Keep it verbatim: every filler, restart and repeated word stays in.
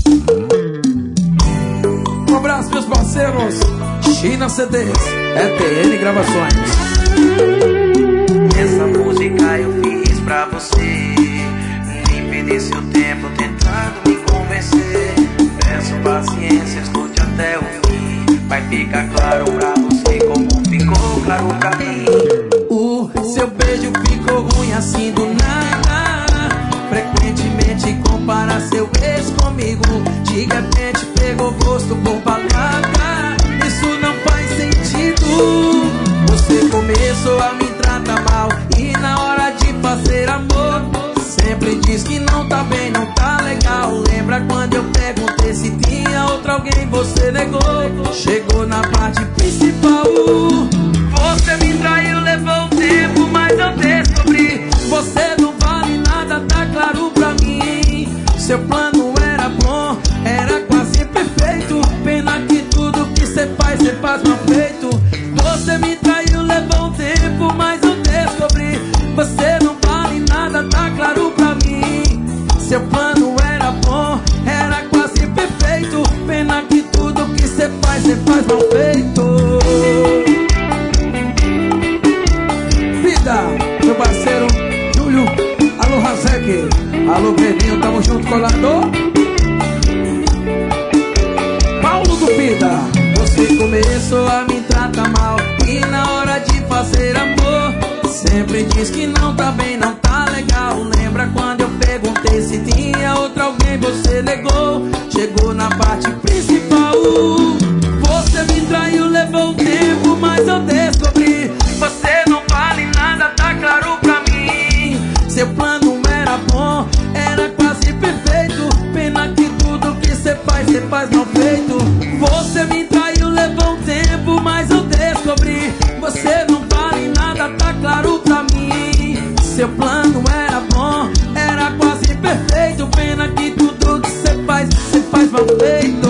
Um abraço, meus parceiros. China C Ds, E T N Gravações. Essa música eu fiz pra você. Nem perder seu tempo tentando me convencer. Peço paciência, escute até o fim. Vai ficar claro pra você como ficou claro pra mim. O seu beijo ficou ruim assim do nada. Frequentemente compara seu ex comigo. De repente pegou gosto por balada. Isso não faz sentido. Você começou a me tratar mal e na hora de fazer amor sempre diz que não tá bem, não tá legal. Lembra quando eu perguntei se tinha outro alguém, você negou. Chegou na parte principal. Você me traiu, levou um tempo, mas eu descobri. Você não vale nada, tá claro pra mim. Seu plano era bom, era quase perfeito. Pena que tudo que cê faz, cê faz mal feito. Você me traiu, levou um tempo, mas eu descobri. Você não vale nada, tá claro pra mim. Seu plano era bom, era quase perfeito. Pena que tudo que cê faz, cê faz mal feito. Vida, meu parceiro Júlio, alô Razek, alô Pedrinho, tamo junto, colador. Paulo do Vida. Você começou a me tratar mal e na hora de fazer amor sempre diz que não tá bem, não tá legal. Lembra quando eu perguntei se tinha outro alguém, você negou. Chegou na parte principal. Você me traiu, levou um tempo, mas eu descobri. Você não vale nada, tá claro pra mim. Seu plano era bom, era quase perfeito. Pena que tudo que cê faz, cê faz mal feito. Você me traiu, levou um tempo, mas eu descobri. Você não vale nada, tá claro pra mim. Seu plano era bom, era quase perfeito. Pena que tudo que cê faz, cê faz mal feito.